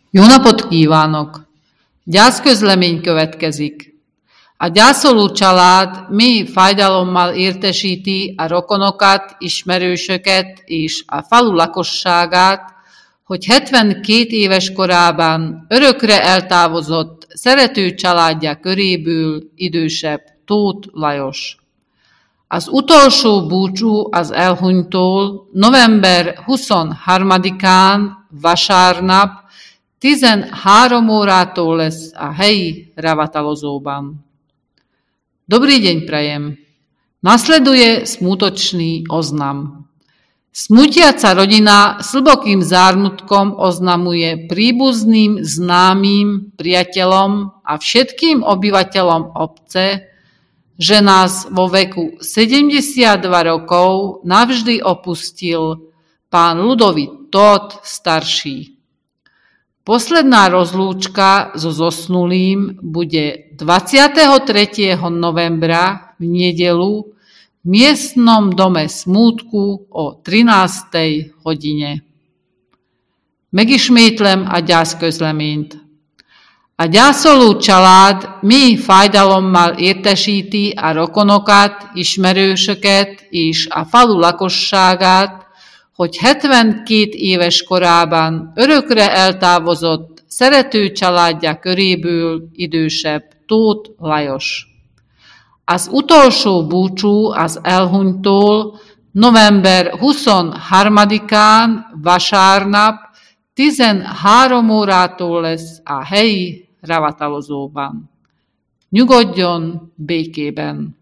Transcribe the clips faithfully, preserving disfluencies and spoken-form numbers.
Jó napot kívánok! Gyászközlemény következik. A gyászoló család mély fájdalommal értesíti a rokonokat, ismerősöket és a falu lakosságát, hogy hetvenkét éves korában örökre eltávozott szerető családja köréből idősebb Tóth Lajos. Az utolsó búcsú az elhunytól november huszonharmadikán vasárnap tizenhárom órától lesz a helyi ravatalozóban. Dobrý deň prajem. Nasleduje smutočný oznam. Smutiaca rodina s hlbokým zármutkom oznamuje príbuzným, známym, priateľom a všetkým obyvateľom obce, že nás vo veku sedemdesiatdva rokov navždy opustil pán Ľudovít Tóth starší. Posledná rozlúčka so zosnulým bude dvadsiateho tretieho novembra v nedeľu v miestnom dome smútku o trinástej hodine. Megismétlem a gyászközleményt. A gyászoló család mély fájdalommal értesíti a rokonokat, ismerősöket és a falu lakosságát, hogy hetvenkét éves korában örökre eltávozott szerető családja köréből idősebb Tóth Lajos. Az utolsó búcsú az elhunytól november huszonharmadikán vasárnap tizenhárom órától lesz a helyi ravatalozóban. Nyugodjon békében.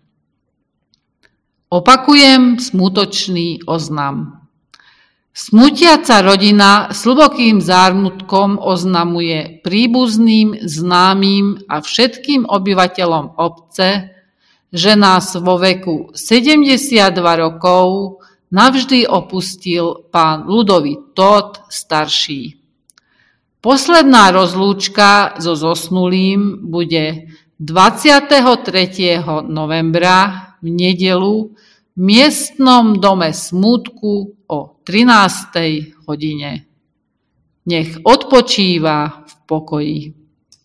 Opakujem smutočný oznam. Smutiaca rodina s hlbokým zármutkom oznamuje príbuzným, známym a všetkým obyvateľom obce, že nás vo veku sedemdesiatdva rokov navždy opustil pán Ľudovít Tóth starší. Posledná rozlúčka so zosnulým bude dvadsiateho tretieho novembra v nedeľu v miestnom dome smútku o trinástej hodine. Nech odpočíva v pokoji.